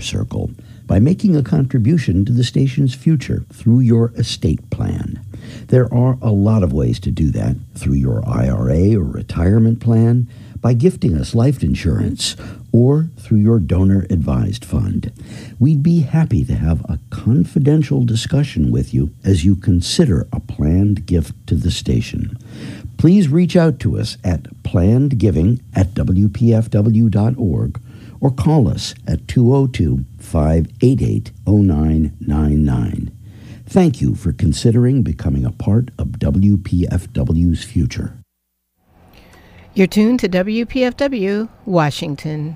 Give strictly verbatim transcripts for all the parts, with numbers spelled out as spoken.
circle by making a contribution to the station's future through your estate plan. There are a lot of ways to do that, through your I R A or retirement plan, by gifting us life insurance, or through your donor-advised fund. We'd be happy to have a confidential discussion with you as you consider a planned gift to the station. Please reach out to us at plannedgiving at w p f w dot org or call us at two oh two, five eight eight, oh nine nine nine. Thank you for considering becoming a part of W P F W's future. You're tuned to W P F W, Washington.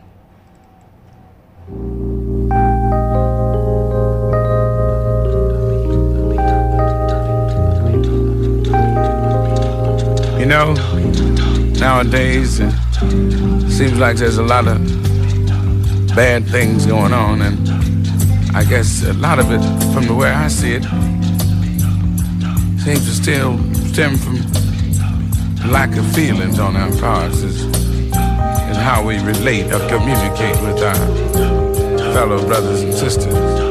You know, nowadays it seems like there's a lot of bad things going on, and I guess a lot of it, from the way I see it, seems to still stem from lack of feelings on our parts, is, is how we relate or communicate with our fellow brothers and sisters.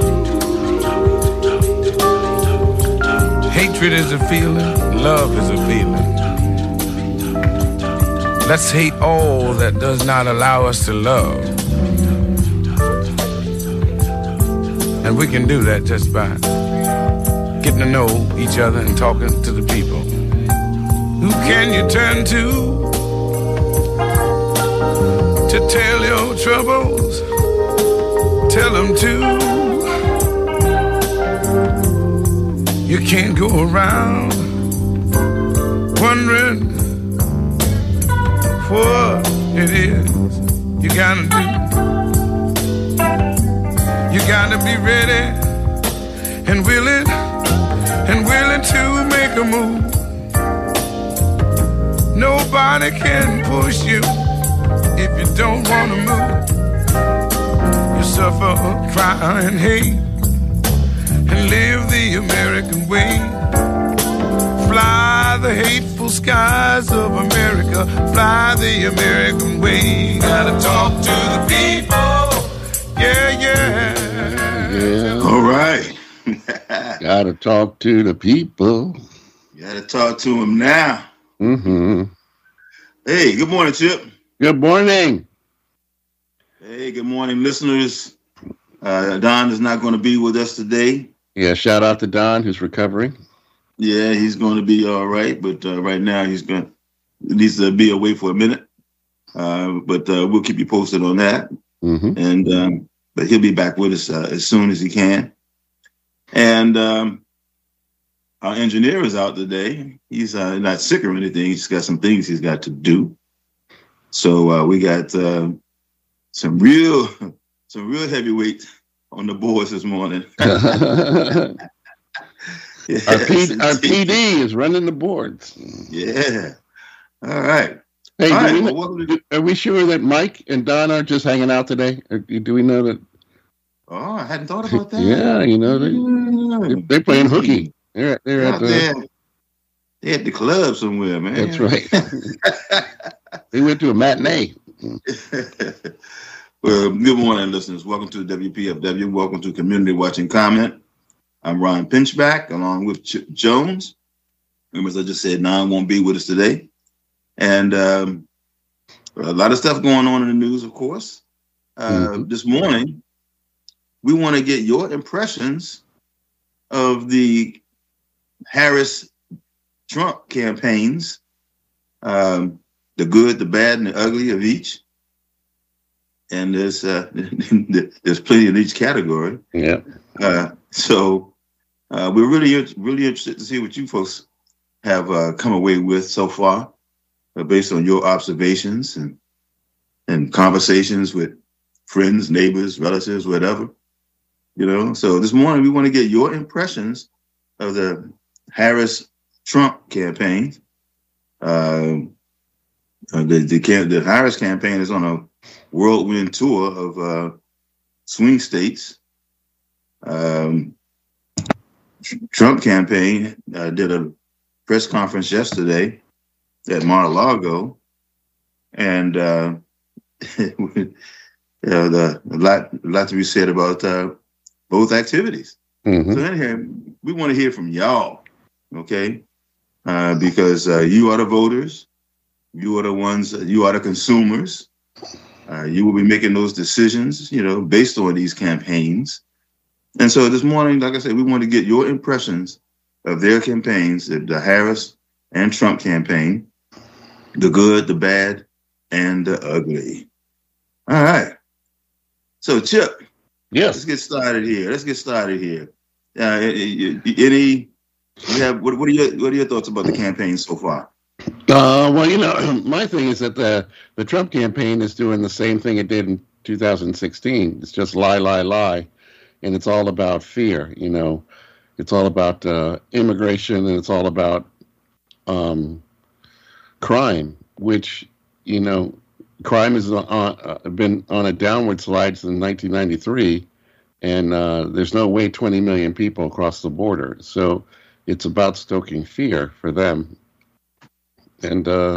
Hatred is a feeling, love is a feeling. Let's hate all that does not allow us to love. And we can do that just by getting to know each other and talking to the people. Who can you turn to to tell your troubles? Tell them to. You can't go around wondering what it is you gotta do. You gotta be ready and willing and willing to make a move. Nobody can push you if you don't want to move. You suffer, cry, and hate, and live the American way. Fly the hateful skies of America, fly the American way. Gotta talk to the people, yeah, yeah. Yeah. All right. Gotta talk to the people. Gotta talk to them now. Mm-hmm. Hey, good morning, Chip. Good morning. Hey, good morning, listeners. Uh, Don is not going to be with us today. Yeah, shout out to Don, who's recovering. Yeah, he's going to be all right, but uh, right now he's going needs to be away for a minute. Uh, but uh, we'll keep you posted on that. Mm-hmm. And um, but he'll be back with us uh, as soon as he can. And um, our engineer is out today. He's uh, not sick or anything. He's got some things he's got to do. So uh, we got uh, some real, some real heavyweight on the boards this morning. Yes, our, P- our P D is running the boards. Yeah. All right. Hey, All do right, we well, know, welcome to- do, are we sure that Mike and Don aren't just hanging out today? Or do we know that? Oh, I hadn't thought about that. Yeah, you know, they, Yeah. they're playing hooky. They're, they're Out at the, there. They're at the club somewhere, man. That's right. They went to a matinee. Well, good morning, listeners. Welcome to W P F W. Welcome to Community Watching Comment. I'm Ron Pinchback, along with Chip Jones. Remember, as I just said, Nan won't be with us today. And um, a lot of stuff going on in the news, of course. Uh, mm-hmm. This morning, we want to get your impressions of the Harris-Trump campaigns, um, the good, the bad, and the ugly of each. And there's uh, there's plenty in each category. Yeah. Uh, so uh, we're really really interested to see what you folks have uh, come away with so far, uh, based on your observations and and conversations with friends, neighbors, relatives, whatever. You know. So this morning we want to get your impressions of the Harris-Trump campaign. Uh, the the, the the Harris campaign is on a whirlwind tour of uh, swing states. Um, Trump campaign uh, did a press conference yesterday at Mar-a-Lago, and uh, it you know, the, a lot, a lot to be said about uh, both activities. Mm-hmm. So anyhow, we want to hear from y'all, okay? Uh, because uh, you are the voters, you are the ones, you are the consumers. Uh, you will be making those decisions, you know, based on these campaigns. And so this morning, like I said, we want to get your impressions of their campaigns, the, the Harris and Trump campaign, the good, the bad, and the ugly. All right. So, Chip, yes, let's get started here. Let's get started here. Uh, any, you have what? What are your what are your thoughts about the campaign so far? Uh, well, you know, my thing is that the the Trump campaign is doing the same thing it did in two thousand sixteen. It's just lie, lie, lie, and it's all about fear. You know, it's all about uh, immigration, and it's all about um, crime, which, you know, crime has on, uh, been on a downward slide since nineteen ninety-three, and uh, there's no way twenty million people across the border. So it's about stoking fear for them. And uh,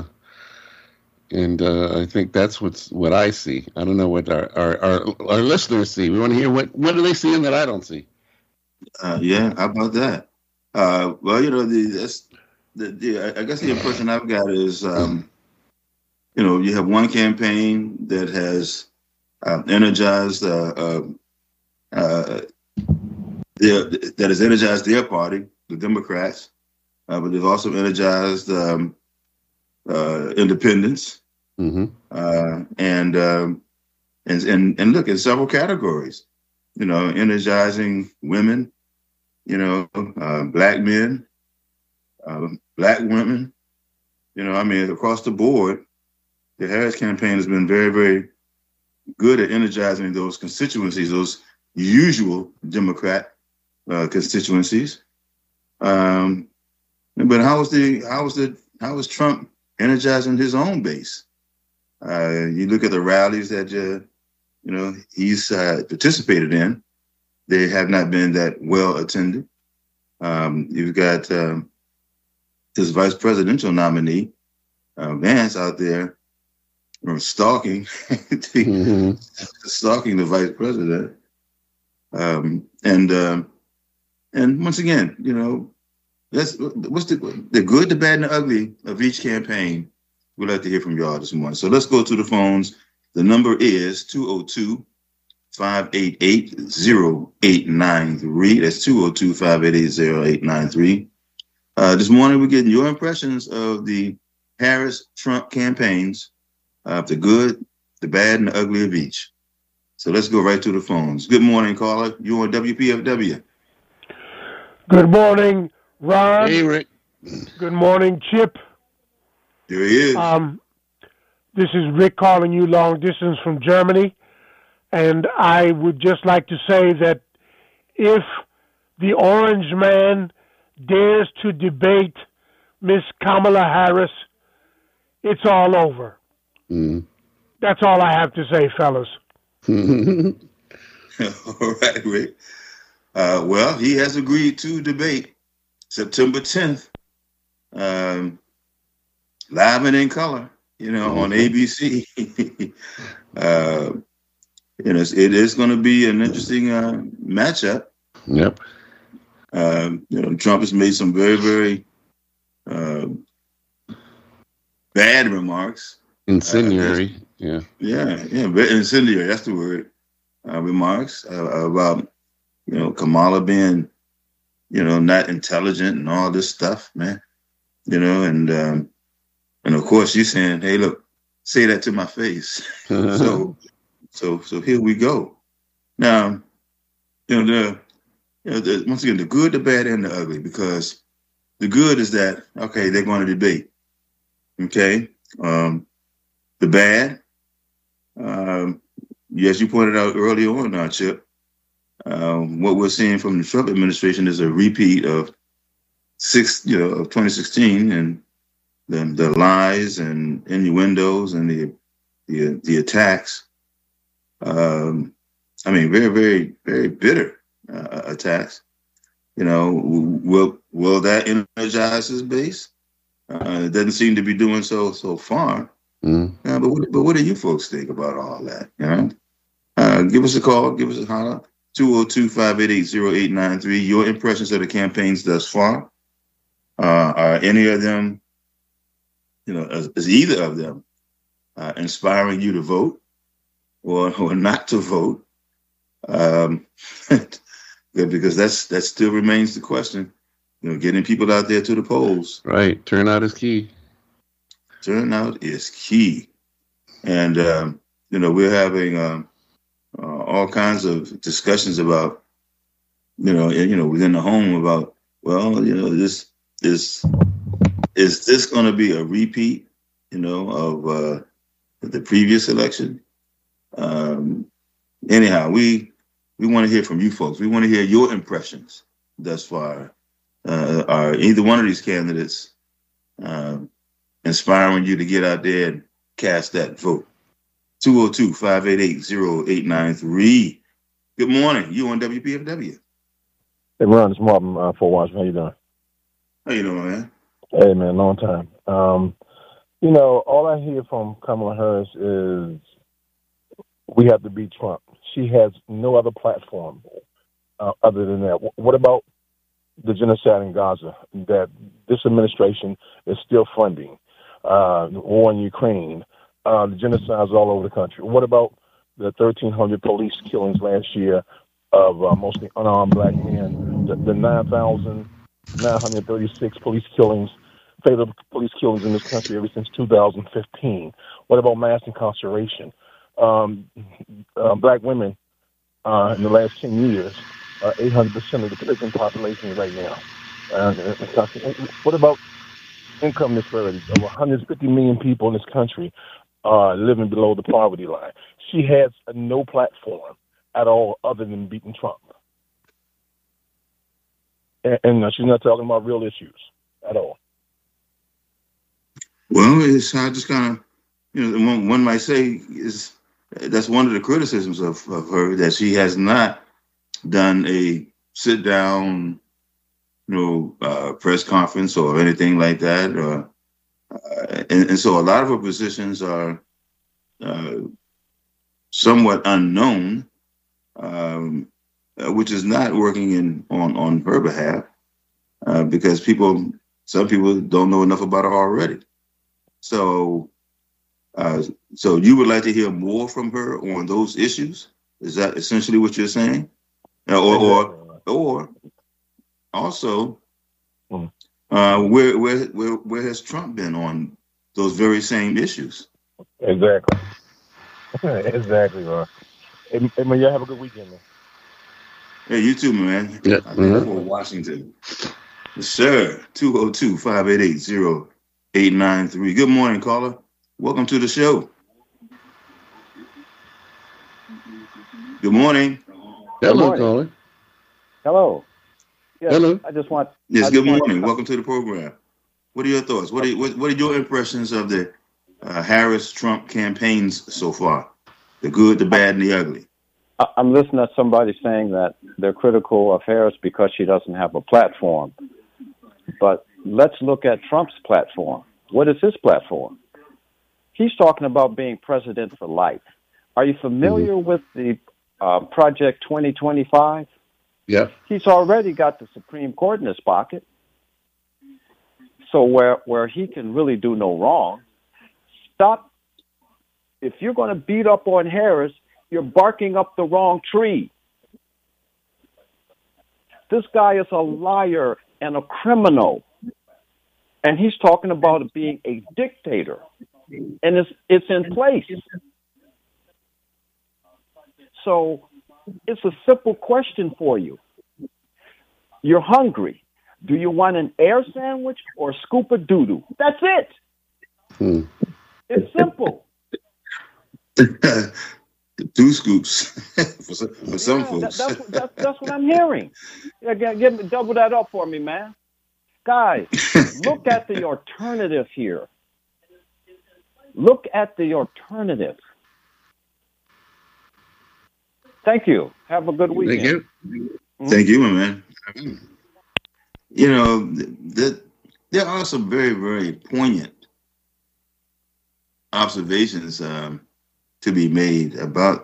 and uh, I think that's what's what I see. I don't know what our, our, our, our listeners see. We want to hear what, what are they seeing that I don't see? Uh, yeah, how about that? Uh, well, you know, the, that's, the, the I guess the impression I've got is, um, you know, you have one campaign that has uh, energized, uh, uh, uh, their, that has energized their party, the Democrats, uh, but they've also energized um, uh, independents, Mm-hmm. uh, and, um, and and and look in several categories. You know, energizing women, you know, uh, black men, uh, black women. You know, I mean, across the board, the Harris campaign has been very, very good at energizing those constituencies, those usual Democrat uh, constituencies. Um, but how was the how was the how was Trump energizing his own base? Uh, you look at the rallies that uh, you know he's uh, participated in; they have not been that well attended. Um, you've got um, his vice presidential nominee, uh, Vance, out there uh, stalking, Mm-hmm. stalking the vice president. Um, and um, and once again, you know, that's what's the the good, the bad, and the ugly of each campaign. We'd like to hear from y'all this morning. So let's go to the phones. The number is two oh two, five eight eight, oh eight nine three. That's two oh two, five eight eight, oh eight nine three. Uh, this morning, we're getting your impressions of the Harris-Trump campaigns, uh, the good, the bad, and the ugly of each. So let's go right to the phones. Good morning, caller. You're on W P F W. Good morning, Ron. Hey, Rick. Good morning, Chip. There he is. Um, this is Rick calling you long distance from Germany. And I would just like to say that if the orange man dares to debate Miss Kamala Harris, it's all over. Mm. That's all I have to say, fellas. All right, Rick. Uh, well, he has agreed to debate September tenth, um, live and in color, you know, mm-hmm. on A B C. uh, you know, it is going to be an interesting uh, matchup. Yep. Um, you know, Trump has made some very, very uh, bad remarks. Incendiary. Uh, yeah. Yeah, yeah, very incendiary. That's the word. Uh, remarks uh, about, you know, Kamala being, you know, not intelligent and all this stuff, man. You know, and um, and of course she's saying, "Hey, look, say that to my face." so, so, so here we go. Now, you know, the, you know, the, once again, the good, the bad, and the ugly. Because the good is that okay, they're going to debate. Okay, um, the bad, um, yes, you pointed out earlier on, uh, Chip. Um, what we're seeing from the Trump administration is a repeat of six, you know, of twenty sixteen, and the, the lies and innuendos and the the, the attacks. Um, I mean, very, very, very bitter uh, attacks. You know, will will that energize his base? Uh, it doesn't seem to be doing so so far. Mm. Uh, but what, but what do you folks think about all that? You know. Uh, give us a call. Give us a holler. two oh two, five eight eight, oh eight nine three. Your impressions of the campaigns thus far. Uh, are any of them, you know, is, is either of them uh, inspiring you to vote or, or not to vote? Um, because that's that still remains the question. You know, getting people out there to the polls. Right. Turnout is key. Turnout is key. And, um, you know, we're having um, uh, all kinds of discussions about, you know, you know, within the home about, well, you know, this is, is this going to be a repeat, you know, of uh, the previous election? Um, anyhow, we we want to hear from you folks. We want to hear your impressions thus far. Uh, are either one of these candidates uh, inspiring you to get out there and cast that vote? two oh two, five eight eight, oh eight nine three. Good morning. You on W P F W? Hey, Ron, it's Marvin uh, Fort Washington. How you doing? How you doing, man? Hey, man, long time. Um, you know, all I hear from Kamala Harris is we have to beat Trump. She has no other platform uh, other than that. W- what about the genocide in Gaza that this administration is still funding? Uh, the war in Ukraine, uh, the genocides all over the country. What about the thirteen hundred police killings last year of uh, mostly unarmed black men, the, the nine thousand nine hundred thirty-six police killings, fatal police killings in this country ever since two thousand fifteen. What about mass incarceration? Um, uh, black women uh, in the last ten years are eight hundred percent of the prison population right now. Uh, what about income disparities? Over one hundred fifty million people in this country are living below the poverty line. She has no platform at all other than beating Trump. And, and she's not talking about real issues at all. Well, it's I just kind of, you know, one, one might say is that's one of the criticisms of, of her, that she has not done a sit down, you know, uh, press conference or anything like that. Or, uh, and, and so a lot of her positions are uh, somewhat unknown, um, uh, which is not working in on, on her behalf uh, because people, some people don't know enough about her already. So, uh, so you would like to hear more from her on those issues? Is that essentially what you're saying? Uh, or, or, or also, uh, where, where, where, where has Trump been on those very same issues? Exactly. Exactly, Ron. Hey, hey, man, y'all have a good weekend, man. Hey, you too, man. Yeah. I think for Washington. Yes, sir. two oh two, five eight eight, oh eight nine three. Good morning, caller. Welcome to the show. Good morning. Hello, morning. caller. Hello. Yes, Hello. I just want. Yes, I good just want- morning. Welcome to the program. What are your thoughts? What are what, what are your impressions of the uh, Harris-Trump campaigns so far? The good, the bad, and the ugly. I- I'm listening to somebody saying that they're critical of Harris because she doesn't have a platform. But let's look at Trump's platform. What is his platform? He's talking about being president for life. Are you familiar mm-hmm. with the uh, Project twenty twenty-five? Yeah. He's already got the Supreme Court in his pocket. So where, where he can really do no wrong, stop. If you're going to beat up on Harris, you're barking up the wrong tree. This guy is a liar and a criminal. And he's talking about being a dictator. And it's it's in place. So it's a simple question for you. You're hungry. Do you want an air sandwich or a scoop of doo-doo? That's it. Hmm. It's simple. Two scoops for some, for some Yeah, folks. that, that's, what, that's, that's what I'm hearing. Yeah, give, give me, double that up for me, man. Guys, look at the alternative here. Look at the alternative. Thank you. Have a good weekend. Thank you. Mm-hmm. Thank you, my man. You know, th- there are some very, very poignant observations um, to be made about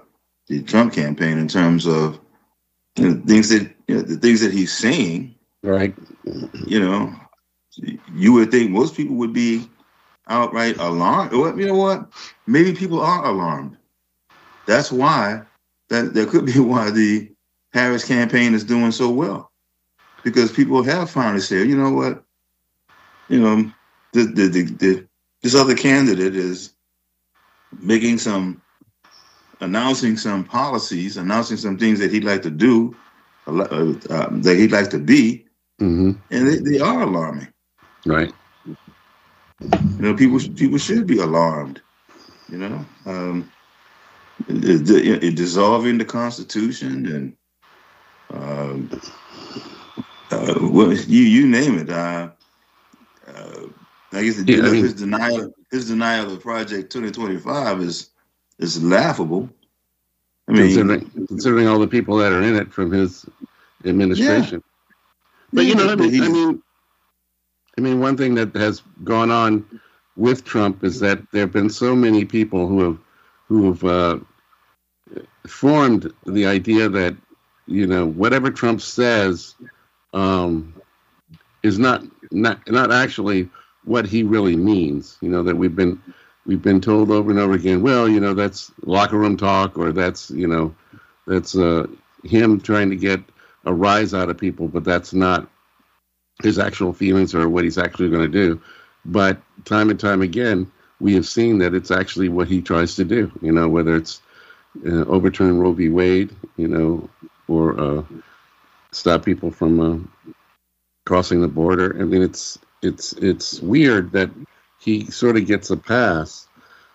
the Trump campaign in terms of you know, things that you know, the things that he's saying. Right. You know, you would think most people would be outright alarmed. Or you know what? Maybe people are alarmed. That's why that there could be why the Harris campaign is doing so well, because people have finally said, you know what, you know, the the, the, the this other candidate is making some, announcing some policies, announcing some things that he'd like to do, uh, uh, that he'd like to be, mm-hmm. and they, they are alarming. Right. You know, people people should be alarmed. You know, um, it, it, it dissolving the Constitution and um, uh, well, you you name it. Uh, uh, I guess the, yeah, I mean, his denial his denial of Project twenty twenty-five is is laughable. I mean, considering, considering all the people that are in it from his administration. Yeah. But you know, I mean, I mean. I mean, one thing that has gone on with Trump is that there have been so many people who have who have uh, formed the idea that, you know, whatever Trump says um, is not not not actually what he really means. You know, that we've been we've been told over and over again. Well, you know, that's locker room talk, or that's you know, that's uh, him trying to get a rise out of people, but that's not his actual feelings or what he's actually going to do. But time and time again, we have seen that it's actually what he tries to do, you know, whether it's uh, overturn Roe v. Wade, you know, or uh, stop people from uh, crossing the border. I mean, it's it's it's weird that he sort of gets a pass.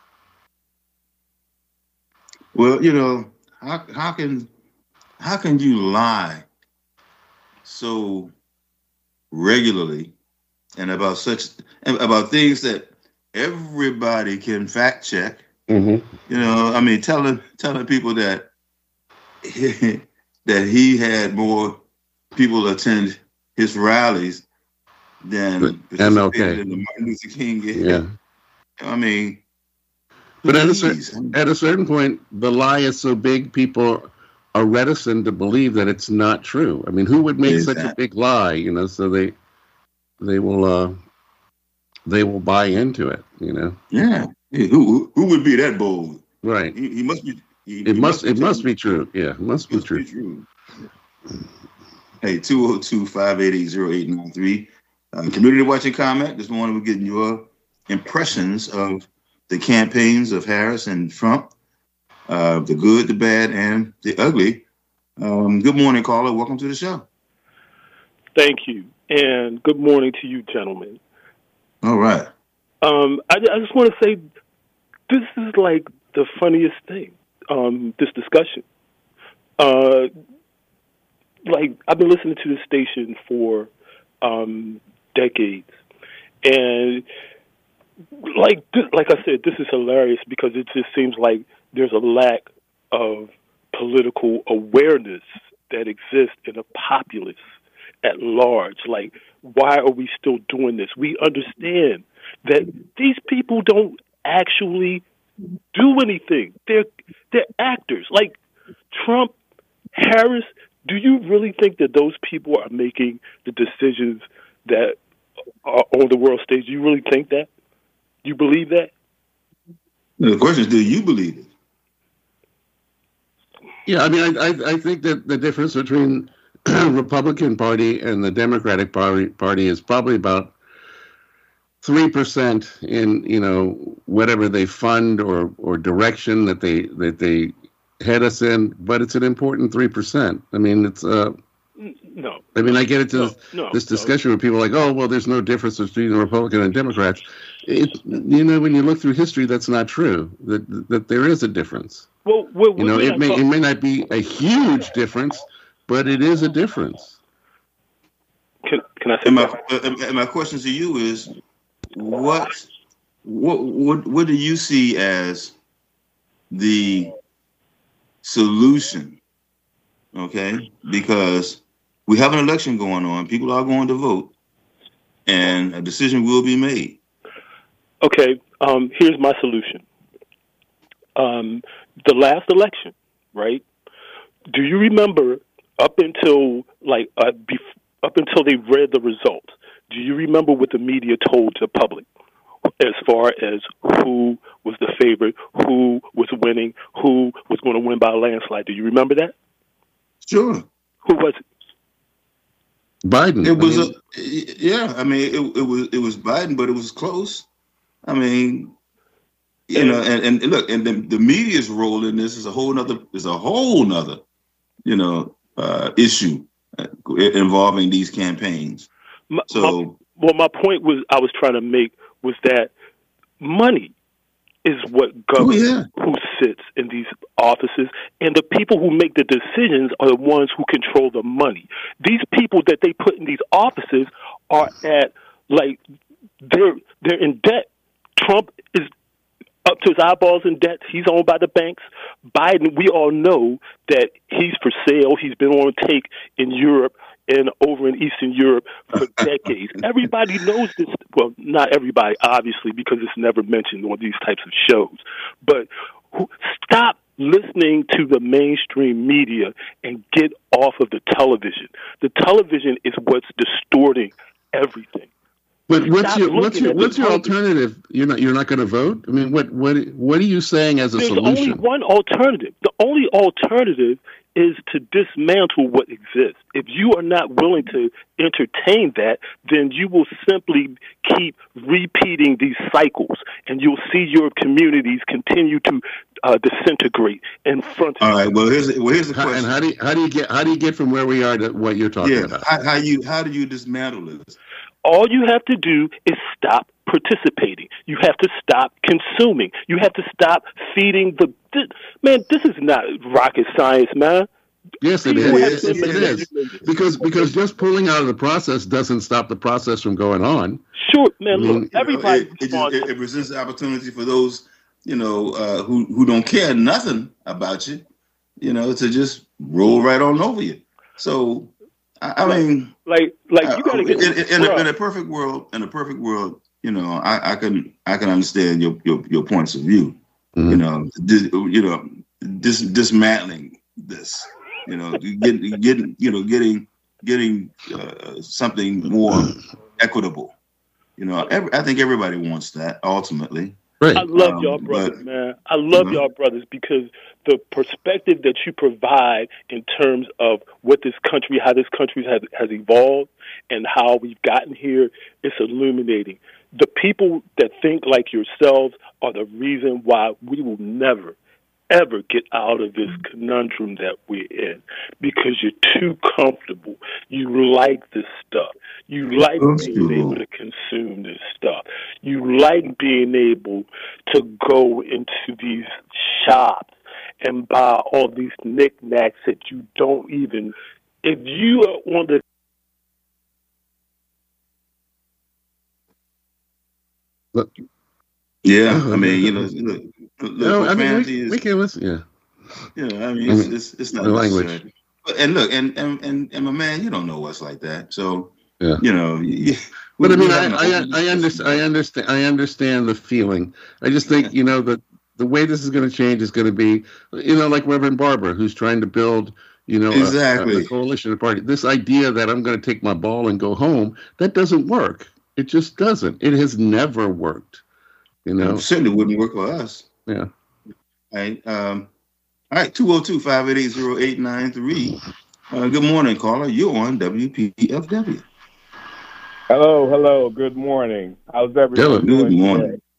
Well, you know, how how can how can you lie so regularly and about such about things that everybody can fact check? Mm-hmm. You know, I mean, telling telling people that he, that he had more people attend his rallies than M L K in the Martin Luther King. Yeah, I mean, but at a certain at a certain point, the lie is so big, people are reticent to believe that it's not true. I mean, who would make exactly. such a big lie? You know, so they they will uh, they will buy into it. You know. Yeah. Who who would be that bold? Right. He, he must be. He, it he must. must be it true. must be true. Yeah. It must, it must be, true. be true. Hey, two oh two, five eight eight, oh eight nine three. Uh, community watching comment. This morning we're getting your impressions of the campaigns of Harris and Trump. Uh, the good, the bad, and the ugly. Um, good morning, caller. Welcome to the show. Thank you, and good morning to you, gentlemen. All right. Um, I, I just want to say this is like the funniest thing, um, this discussion. Uh, like, I've been listening to this station for um, decades, and like, like I said, this is hilarious because it just seems like there's a lack of political awareness that exists in the populace at large. Like, why are we still doing this? We understand that these people don't actually do anything. They're they're actors. Like Trump, Harris, do you really think that those people are making the decisions that are on the world stage? Do you really think that? You believe that? The question is, do you believe it? Yeah, I mean, I, I, I think that the difference between the Republican Party and the Democratic Party, party is probably about three percent in, you know, whatever they fund or, or direction that they that they head us in, but it's an important three percent. I mean, it's uh, no. I mean, I get into no, this, no, this discussion no. where people are like, oh, well, there's no difference between the Republican and Democrats. It, you know, when you look through history, that's not true. That that there is a difference. Well, well you know, it may talk- it may not be a huge difference, but it is a difference. Can, can I say and my, uh, and my question to you is, what, what, what, what do you see as the solution? Okay, because we have an election going on. People are going to vote, and a decision will be made. Okay, um, here's my solution. Um, the last election, right? Do you remember up until like uh, bef- up until they read the results? Do you remember what the media told the public as far as who was the favorite, who was winning, who was going to win by a landslide? Do you remember that? Sure. Who was it? Biden. It was I mean, a yeah. I mean, it, it was it was Biden, but it was close. I mean, you and, know, and, and look, and the, the media's role in this is a whole nother is a whole nother, you know, uh, issue involving these campaigns. My, so, my, well, my point was I was trying to make was that money is what governs oh, yeah. who sits in these offices, and the people who make the decisions are the ones who control the money. These people that they put in these offices are at like they're they're in debt. Trump is up to his eyeballs in debt. He's owned by the banks. Biden, we all know that he's for sale. He's been on take in Europe and over in Eastern Europe for decades. Everybody knows this. Well, not everybody, obviously, because it's never mentioned on these types of shows. But who, stop listening to the mainstream media and get off of the television. The television is what's distorting everything. But what's your what's your what's your alternative? You're not you're not going to vote? I mean, what what what are you saying as a There's solution? There's only one alternative. The only alternative is to dismantle what exists. If you are not willing to entertain that, then you will simply keep repeating these cycles, and you'll see your communities continue to uh, disintegrate in front of All you. right. Well, here's well here's the how, question. And how do you, how do you get how do you get from where we are to what you're talking yeah, about? How, how you how do you dismantle this? All you have to do is stop participating. You have to stop consuming. You have to stop feeding the... This, man, this is not rocket science, man. Yes, it People is. have Yes, to- it is. Because because just pulling out of the process doesn't stop the process from going on. Sure, man, I mean, look, everybody You know, it, it, responds. just, it, it presents the opportunity for those, you know, uh, who who don't care nothing about you, you know, to just roll right on over you. So, I, I mean, like, like you gotta get... in, in, in, a, in a perfect world, in a perfect world, you know, I, I can I can understand your your, your points of view. Mm-hmm. You know, dis, you know, dis, dismantling this. You know, getting getting you know getting getting uh, something more equitable. You know, every, I think everybody wants that ultimately. Right. I love Um, y'all brothers, but- man. I love Mhm. y'all brothers because the perspective that you provide in terms of what this country, how this country has, has evolved and how we've gotten here, it's illuminating. The people that think like yourselves are the reason why we will never, ever get out of this conundrum that we're in because you're too comfortable. You like this stuff. You like being able to consume this stuff. You like being able to go into these shops and buy all these knickknacks that you don't even, if you are on the Look, Yeah, I mean, you know, look, look, no, I mean, profanity we, is, we can listen. Yeah. you know, I mean, it's it's, it's not The language. necessary. But, and look, and, and and and my man, you don't know us like that, so Yeah. you know. You, But I mean, we I, have I, no- I understand. I understand. I understand the feeling. I just think you know that the way this is going to change is going to be, you know, like Reverend Barber, who's trying to build, you know, a- Exactly. a, a coalition of party. This idea that I'm going to take my ball and go home, that doesn't work. It just doesn't. It has never worked. You know. It certainly wouldn't work for us. Yeah. All right. Um, all right. two oh two, five eight eight, oh eight nine three. Uh, good morning, caller. You're on W P F W. Hello, hello. Good morning. How's everyone Good doing morning. today?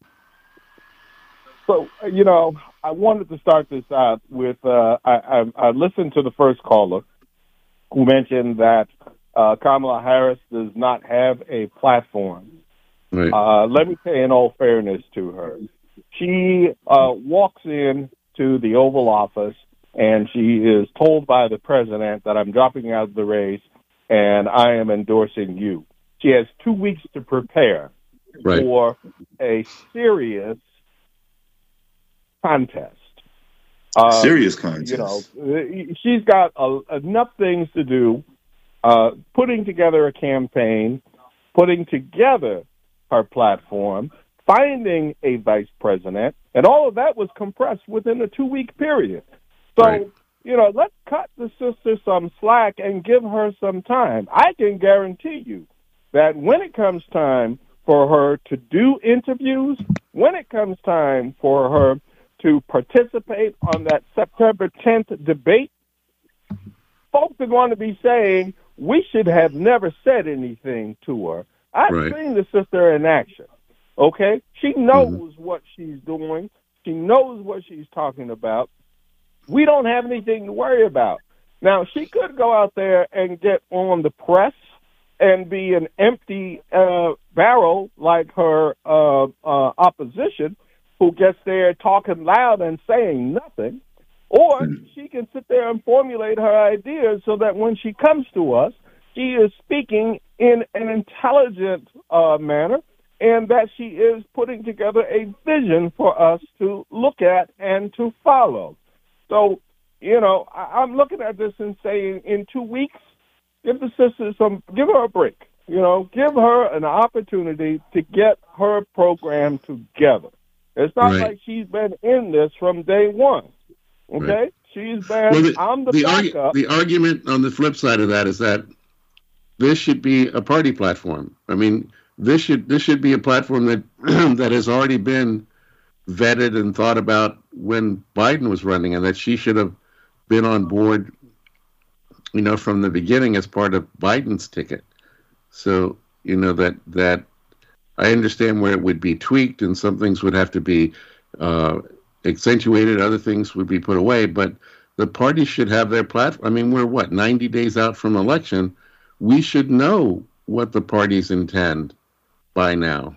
So, uh, you know, I wanted to start this out with, uh, I, I, I listened to the first caller who mentioned that uh, Kamala Harris does not have a platform. Right. Uh, let me say in all fairness to her, she uh, walks in to the Oval Office and she is told by the president that I'm dropping out of the race and I am endorsing you. She has two weeks to prepare Right. for a serious contest. Uh, Serious contest. You know, she's got a, enough things to do, uh, putting together a campaign, putting together her platform, finding a vice president, and all of that was compressed within a two-week period. So, right. you know, let's cut the sister some slack and give her some time. I can guarantee you that when it comes time for her to do interviews, when it comes time for her to participate on that September tenth debate, folks are going to be saying, we should have never said anything to her. I've Right. seen the sister in action, okay? She knows Mm-hmm. what she's doing. She knows what she's talking about. We don't have anything to worry about. Now, she could go out there and get on the press and be an empty uh, barrel like her uh, uh, opposition, who gets there talking loud and saying nothing, or she can sit there and formulate her ideas so that when she comes to us, she is speaking in an intelligent uh, manner, and that she is putting together a vision for us to look at and to follow. So, you know, I- I'm looking at this and saying in two weeks, give the sister some, give her a break. You know, give her an opportunity to get her program together. It's not Right. like she's been in this from day one. Okay? Right. She's been, Well, the, I'm the, the, backup. argu- the argument on the flip side of that is that this should be a party platform. I mean, this should this should be a platform that that has already been vetted and thought about when Biden was running, and that she should have been on board, you know, from the beginning as part of Biden's ticket. So, you know, that that I understand where it would be tweaked and some things would have to be uh, accentuated, other things would be put away, but the party should have their platform. I mean, we're what, ninety days out from election. We should know what the parties intend by now.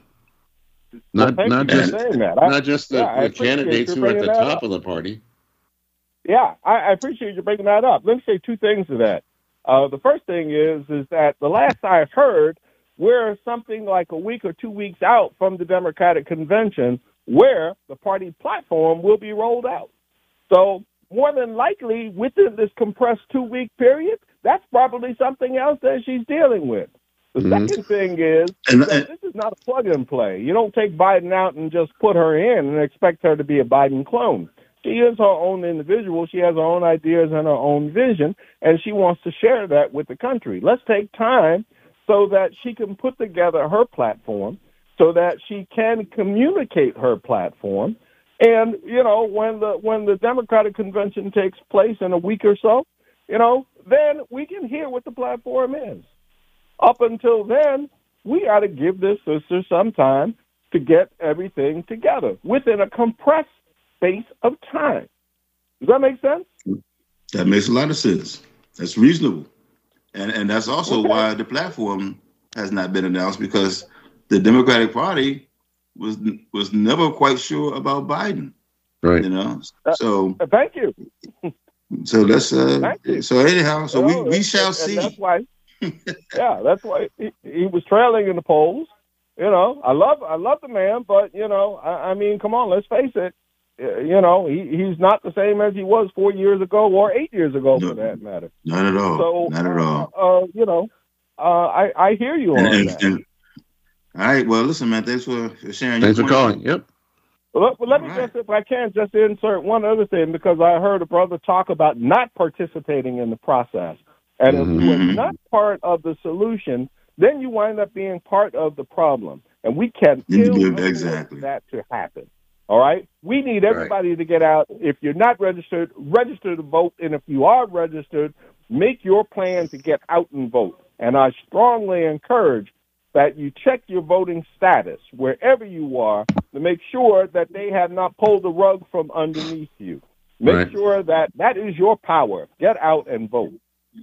Not Well, not thank you for just saying that. I- not just the, yeah, I the appreciate candidates you who are at the bringing that top up. of the party. Yeah, I, I appreciate you bringing that up. Let me say two things to that. Uh, the first thing is is that the last I heard, we're something like a week or two weeks out from the Democratic convention where the party platform will be rolled out. So more than likely, within this compressed two-week period, that's probably something else that she's dealing with. The Mhm. second thing is And- that and- this is not a plug-and-play. You don't take Biden out and just put her in and expect her to be a Biden clone. She is her own individual. She has her own ideas and her own vision, and she wants to share that with the country. Let's take time so that she can put together her platform, so that she can communicate her platform. And, you know, when the when the Democratic convention takes place in a week or so, you know, then we can hear what the platform is. Up until then, we got to give this sister some time to get everything together within a compressed space of time. Does that make sense? That makes a lot of sense. That's reasonable. And and that's also Okay. why the platform has not been announced, because the Democratic Party was was never quite sure about Biden. Right. You know. Uh, So Uh, Thank you. so let's uh Thank you. so anyhow, so You we, know, we and- shall and see. That's why. Yeah, that's why he, he was trailing in the polls. You know, I love I love the man, but you know, I, I mean, come on, let's face it. Uh, You know, he, he's not the same as he was four years ago or eight years ago, No. for that matter. Not at all. So, Not at uh, all. Uh, you know, uh, I I hear you And, on and, that. and- all right. Well, listen, man. Thanks for, for sharing. Thanks your for point. calling. Yep. Well, let, well, let me All right. just, if I can, just insert one other thing, because I heard a brother talk about not participating in the process. And if you Mhm. are not part of the solution, then you wind up being part of the problem. And we can You ill do- afford exactly. that to happen. All right? We need everybody to get out. If you're not registered, register to vote. And if you are registered, make your plan to get out and vote. And I strongly encourage that you check your voting status wherever you are to make sure that they have not pulled the rug from underneath you. Make Right. sure that that is your power. Get out and vote.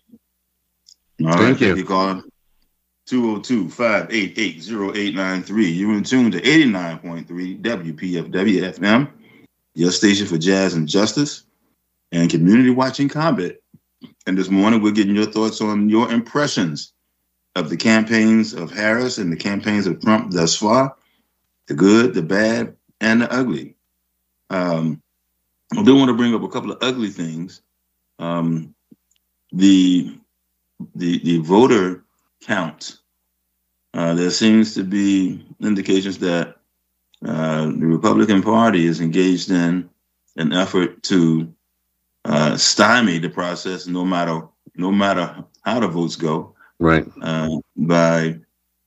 All right. Thank you. Thank you, caller. two oh two, five eight eight, oh eight nine three. You're in tune to eighty-nine point three W P F W F M, your station for jazz and justice and community watching combat. And this morning, we're getting your thoughts on your impressions of the campaigns of Harris and the campaigns of Trump thus far, the good, the bad, and the ugly. Um, I do want to bring up a couple of ugly things. Um, the, the, the voter count. Uh, there seems to be indications that uh, the Republican Party is engaged in an effort to uh, stymie the process, no matter no matter how the votes go, right? Uh, by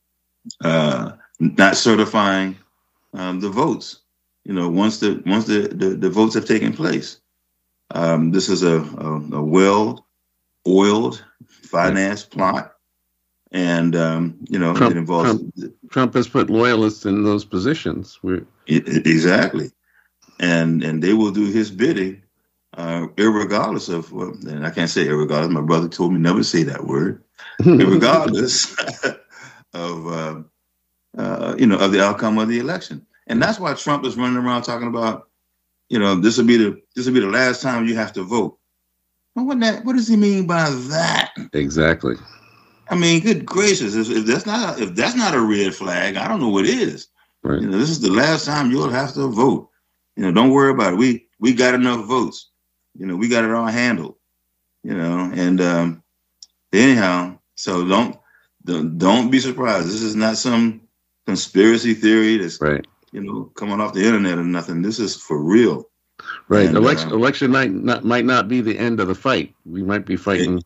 uh, not certifying um, the votes. You know, once the once the, the, the votes have taken place, um, this is a, a, a well-oiled finance plot, and um, you know Trump, it involves Trump, Trump has put loyalists in those positions. We're... It, it, exactly, and and they will do his bidding, uh, irregardless of. Well, and I can't say irregardless. My brother told me never to say that word. Irregardless of uh, uh, you know of the outcome of the election. And that's why Trump is running around talking about, you know, this will be the this will be the last time you have to vote. Well, what that what does he mean by that? Exactly. I mean, good gracious, if, if that's not if that's not a red flag, I don't know what is. Right. You know, this is the last time you'll have to vote. You know, don't worry about it. We we got enough votes. You know, we got it all handled. You know, and um, anyhow, so don't don't don't be surprised. This is not some conspiracy theory that's right. You know, coming off the internet or nothing. This is for real. Right. And, election uh, election night not, might not be the end of the fight. We might be fighting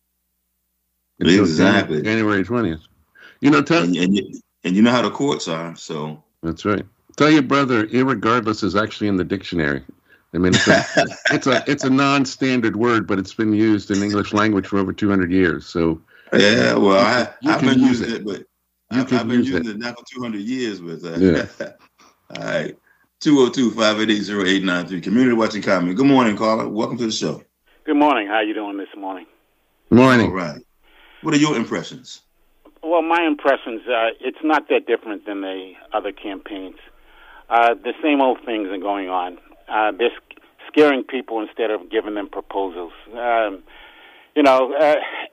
it, exactly January twentieth. You know, tell, and, and, you, and you know how the courts are. So that's right. Tell your brother, irregardless is actually in the dictionary. I mean, it's a it's a it's a non-standard word, but it's been used in English language for over two hundred years. So yeah, well, I, you I've been using it. it, but You I've, I've been using it. it now for two hundred years. But uh, yeah. All right. two oh two, five eight eight, oh eight nine three. Community Watching Comment. Good morning, caller. Welcome to the show. Good morning. How you doing this morning? Morning. All right. What are your impressions? Well, my impressions, uh, it's not that different than the other campaigns. Uh, the same old things are going on. Uh, they're scaring people instead of giving them proposals. Um, you know, uh,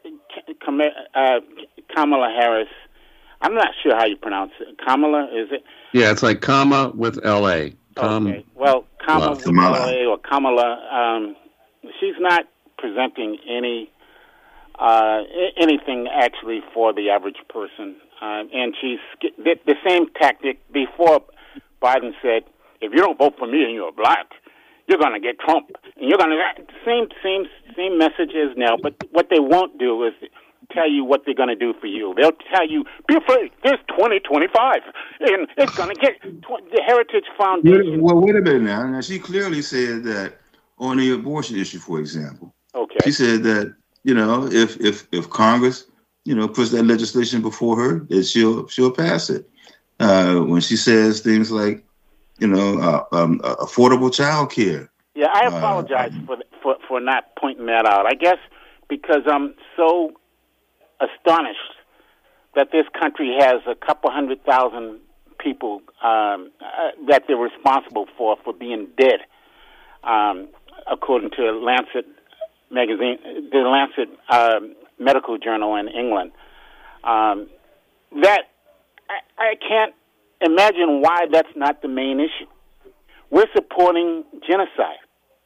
uh, Kamala Harris, I'm not sure how you pronounce it. Kamala, is it? Yeah, it's like comma with L A. Com- okay. Well, Kamala well, Kamala. L A or Kamala, um, she's not presenting any uh, anything actually for the average person. Uh, and she's the, the same tactic before Biden said, if you don't vote for me and you're black, you're going to get Trump. And you're going to, same, same, same message as now. But what they won't do is tell you what they're going to do for you. They'll tell you, be afraid, there's twenty twenty-five, and it's going to get tw- the Heritage Foundation. Well, wait a minute now. Now, she clearly said that on the abortion issue, for example. Okay. She said that, you know, if if if Congress, you know, puts that legislation before her, that she'll she'll pass it. Uh, when she says things like, you know, uh, um, uh, affordable child care. Yeah, I apologize uh, for, for for not pointing that out. I guess because I'm so astonished that this country has a couple hundred thousand people um, uh, that they're responsible for for being dead, um, according to Lancet magazine, the Lancet uh, Medical Journal in England. Um, that I, I can't imagine why that's not the main issue. We're supporting genocide.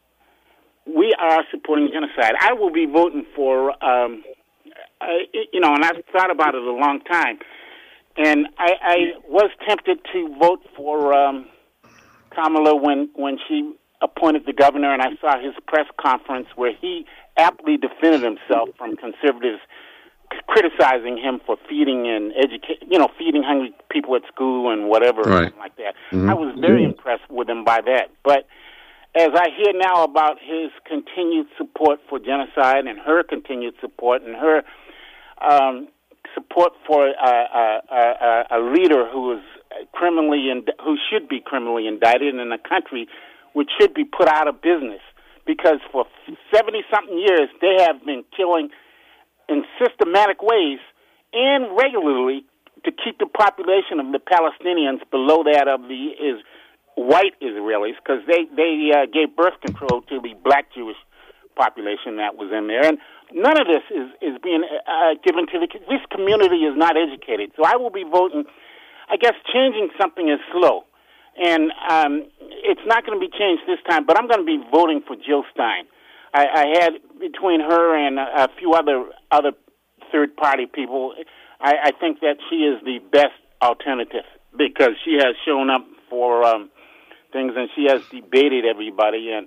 We are supporting genocide. I will be voting for, um, uh, you know, and I've thought about it a long time. And I, I was tempted to vote for um, Kamala when, when she appointed the governor, and I saw his press conference where he aptly defended himself from conservatives criticizing him for feeding and educate, you know, feeding hungry people at school and whatever, right. like that. Mm-hmm. I was very yeah. impressed with him by that. But as I hear now about his continued support for genocide and her continued support and her um, support for uh, uh, uh, a leader who is criminally ind- who should be criminally indicted in a country which should be put out of business, because for seventy something years they have been killing in systematic ways and regularly to keep the population of the Palestinians below that of the is white Israelis, because they they uh, gave birth control to the black Jewish population that was in there, and none of this is is being uh, given to the this community is not educated. So I will be voting. I guess changing something is slow, and um, it's not going to be changed this time. But I'm going to be voting for Jill Stein. I, I had between her and a, a few other other third party people. I, I think that she is the best alternative because she has shown up for um, things and she has debated everybody. And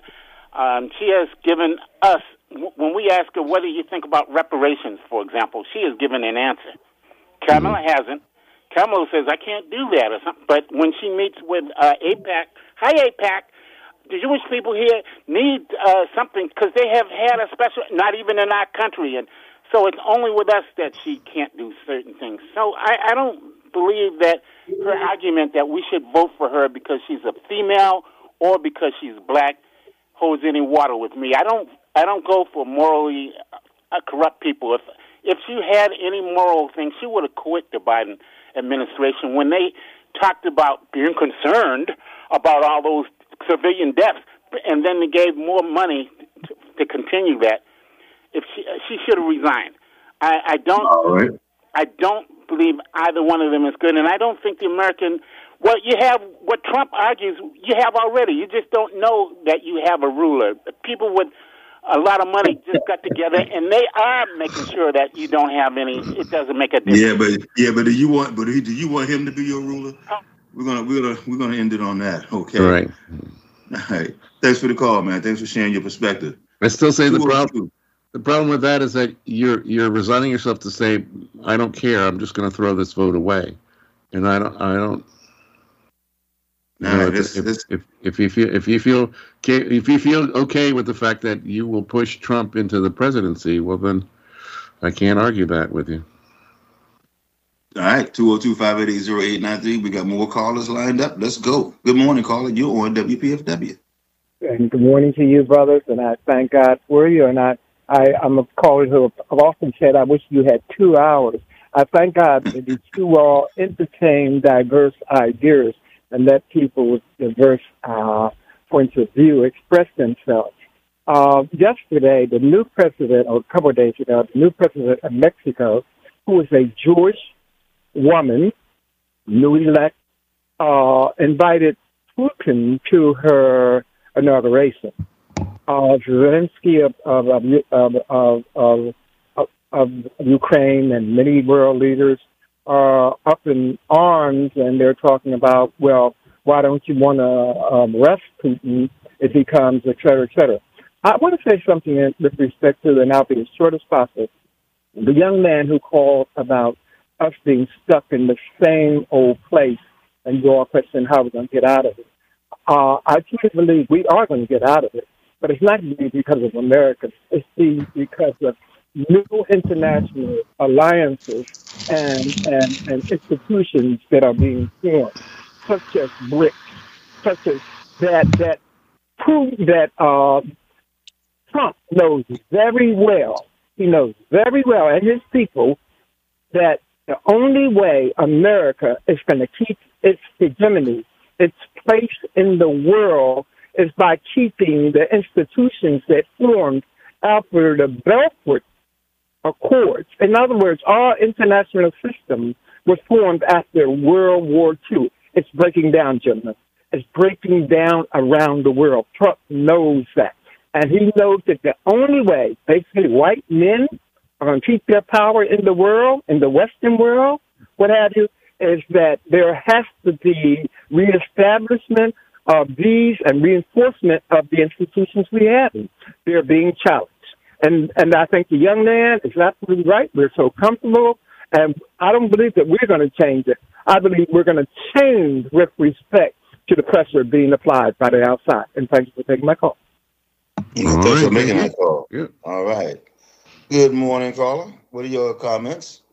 Um, she has given us, when we ask her, what do you think about reparations, for example, she has given an answer. Kamala mm-hmm. hasn't. Kamala says, I can't do that or something. But when she meets with uh, AIPAC, hi AIPAC, the Jewish people here need uh, something because they have had a special, not even in our country. And so it's only with us that she can't do certain things. So I, I don't believe that her argument that we should vote for her because she's a female or because she's black holds any water with me. I don't I don't go for morally uh, corrupt people. If if she had any moral thing, she would have quit the Biden administration when they talked about being concerned about all those civilian deaths, and then they gave more money to, to continue that. If she she should have resigned. I, I don't all right. I don't believe either one of them is good, and I don't think the American. Well, you have what Trump argues you have already. You just don't know that you have a ruler. People with a lot of money just got together, and they are making sure that you don't have any. It doesn't make a difference. Yeah, but yeah, but do you want? But do you want him to be your ruler? We're gonna we're gonna we're gonna end it on that. Okay. All right. All right. Thanks for the call, man. Thanks for sharing your perspective. I still say the problem. The problem with that is that you're you're resigning yourself to say, I don't care. I'm just going to throw this vote away, and I don't. I don't. No, know, this, if, this, if if you feel if you feel if you feel okay with the fact that you will push Trump into the presidency, well then, I can't argue that with you. All right, two oh two, five eight eight, oh eight nine three. We got more callers lined up. Let's go. Good morning, caller. You're on W P F W. And good morning to you, brothers. And I thank God for you. And I, I I'm a caller who I've often said I wish you had two hours. I thank God that you all entertain diverse ideas and let people with diverse uh, points of view express themselves. Uh, yesterday, the new president, or a couple of days ago, the new president of Mexico, who is a Jewish woman, new elect, uh, invited Putin to her inauguration. Uh, Zelensky of of of, of of of of Ukraine and many world leaders are up in arms, and they're talking about, well, why don't you want to um, arrest Putin if he comes, et cetera, et cetera. I want to say something in, with respect to, and I'll be as short as possible. The young man who called about us being stuck in the same old place, and you all question how we're going to get out of it. Uh, I truly believe we are going to get out of it, but it's not going to be because of America. It's the, because of new international alliances and, and, and institutions that are being formed, such as BRICS, such as that, that prove that uh, Trump knows very well, he knows very well, and his people, that the only way America is going to keep its hegemony, its place in the world, is by keeping the institutions that formed after the Belfort Accords. In other words, our international system was formed after World War Two. It's breaking down, gentlemen. It's breaking down around the world. Trump knows that. And he knows that the only way, basically, white men are going to keep their power in the world, in the Western world, what have you, is that there has to be reestablishment of these and reinforcement of the institutions we have. They're being challenged. And and I think the young man is absolutely right. We're so comfortable, and I don't believe that we're going to change it. I believe we're going to change with respect to the pressure being applied by the outside. And thank you for taking my call. Thanks right. for making that call. Yeah. All right. Good morning, caller. What are your comments?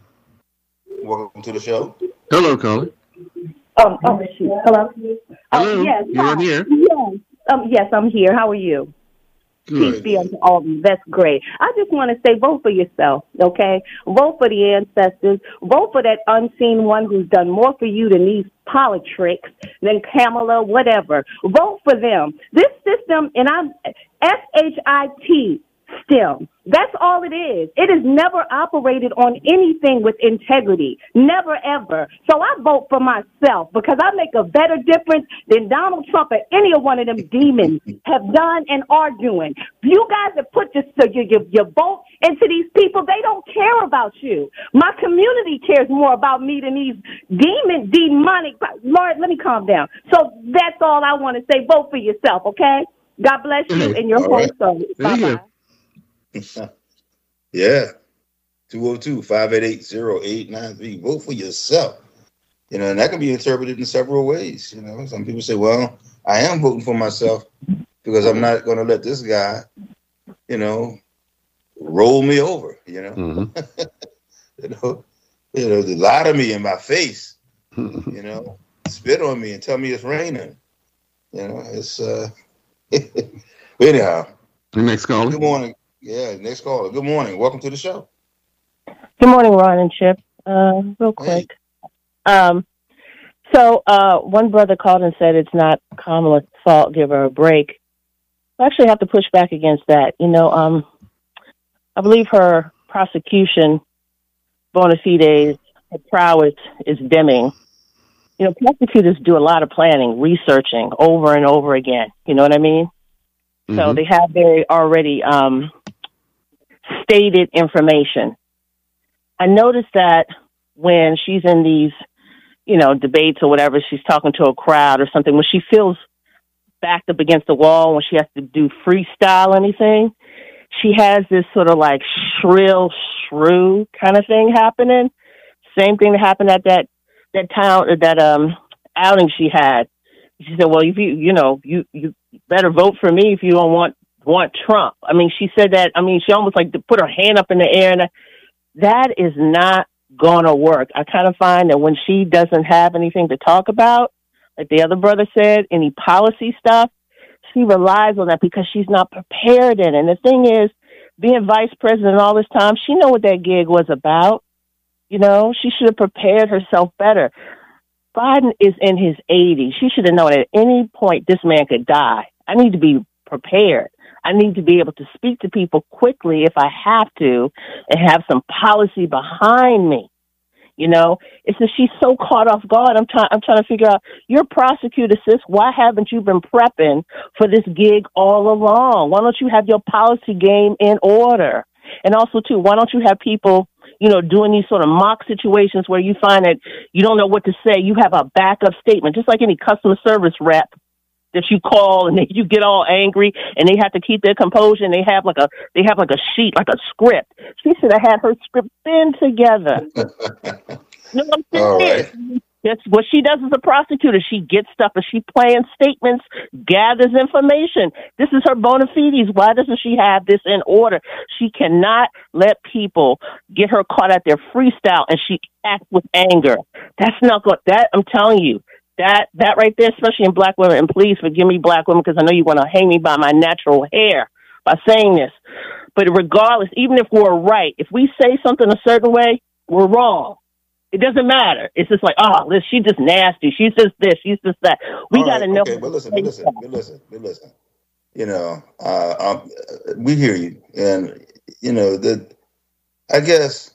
Welcome to the show. Hello, caller. Um, oh, shoot. Hello? Hello. Um, yes. You're in here. Yes. Um, yes, I'm here. How are you? Good. Peace be unto all of you. That's great. I just want to say, vote for yourself, okay? Vote for the ancestors. Vote for that unseen one who's done more for you than these politics, than Kamala, whatever. Vote for them. This system, and I'm S H I T, STEM. That's all it is. It has never operated on anything with integrity. Never, ever. So I vote for myself because I make a better difference than Donald Trump or any of one of them demons have done and are doing. You guys have put your, your, your, your vote into these people. They don't care about you. My community cares more about me than these demon, demonic. Lord, let me calm down. So that's all I want to say. Vote for yourself, okay? God bless you and your All whole right. soul. Thank Bye-bye. you. Yeah. two oh two, five eight eight, oh eight nine three. Vote for yourself. You know, and that can be interpreted in several ways. You know, some people say, well, I am voting for myself because I'm not going to let this guy, you know, roll me over, you know. Mm-hmm. you know, you know, to lie to me in my face, you know, spit on me and tell me it's raining. You know, it's uh anyhow. The next caller. Good morning. Yeah, next caller. Good morning. Welcome to the show. Good morning, Ron and Chip. Uh, real quick. Hey. Um, so uh, one brother called and said it's not Kamala's fault, give her a break. I actually have to push back against that. You know, um, I believe her prosecution, bona fides, her prowess is dimming. You know, prosecutors do a lot of planning, researching over and over again. You know what I mean? Mm-hmm. So they have very already um, stated information. I noticed that when she's in these, you know, debates or whatever, she's talking to a crowd or something, when she feels backed up against the wall, when she has to do freestyle anything, she has this sort of like shrill, shrew kind of thing happening. Same thing that happened at that, that town, that um outing she had. She said, well, if you, you know, you, you better vote for me if you don't want, want Trump. I mean, she said that, I mean, she almost like put her hand up in the air, and that is not going to work. I kind of find that when she doesn't have anything to talk about, like the other brother said, any policy stuff, she relies on that because she's not prepared in it. And the thing is, being vice president all this time, she know what that gig was about. You know, she should have prepared herself better. Biden is in his eighties. She should have known at any point this man could die. I need to be prepared. I need to be able to speak to people quickly if I have to and have some policy behind me. You know, it's that she's so caught off guard. I'm trying, I'm trying to figure out, you're a prosecutor, sis. Why haven't you been prepping for this gig all along? Why don't you have your policy game in order? And also, too, why don't you have people, you know, doing these sort of mock situations where you find that you don't know what to say? You have a backup statement, just like any customer service rep that you call and then you get all angry and they have to keep their composure and they have like a they have like a sheet, like a script. She should have had her script been together. You know what I'm saying? All right. That's what she does as a prosecutor. She gets stuff and she plans statements, gathers information. This is her bona fides. Why doesn't she have this in order? She cannot let people get her caught at their freestyle and she acts with anger. That's not good. That I'm telling you. That that right there, especially in black women, and please forgive me, black women, because I know you want to hang me by my natural hair by saying this. But regardless, even if we're right, if we say something a certain way, we're wrong. It doesn't matter. It's just like, oh, Liz, she's just nasty. She's just this. She's just that. We got to know. Okay, but listen, but listen, but listen, but listen. You know, uh, um, we hear you, and you know that. I guess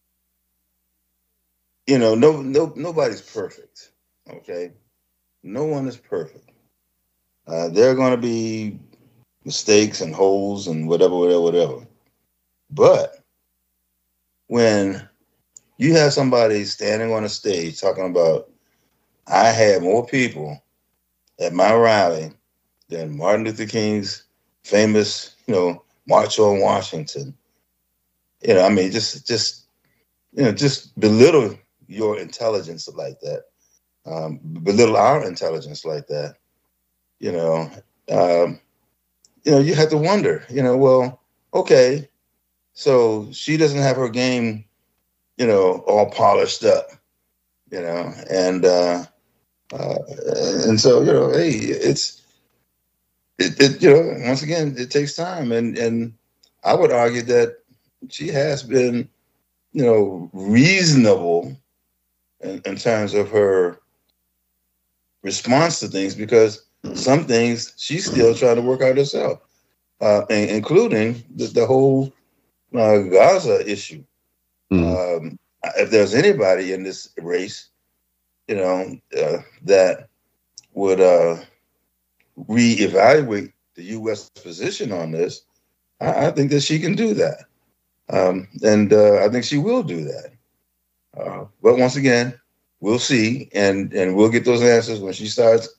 you know, no, no, nobody's perfect. Okay, no one is perfect. Uh, there are going to be mistakes and holes and whatever, whatever, whatever. But when you have somebody standing on a stage talking about, I had more people at my rally than Martin Luther King's famous, you know, March on Washington. You know, I mean, just, just, you know, just belittle your intelligence like that. Um, belittle our intelligence like that, you know, um, you know, you have to wonder, you know, well, okay, so she doesn't have her game, you know, all polished up, you know, and uh, uh, and so, you know, hey, it's, it, it, you know, once again, it takes time, and and I would argue that she has been, you know, reasonable in, in terms of her response to things, because some things she's still trying to work out herself, uh, and, including the, the whole uh, Gaza issue. Mm. Um, if there's anybody in this race, you know, uh, that would uh, reevaluate the U S position on this, I, I think that she can do that. Um, and uh, I think she will do that. Uh, but once again, we'll see, and, and we'll get those answers when she starts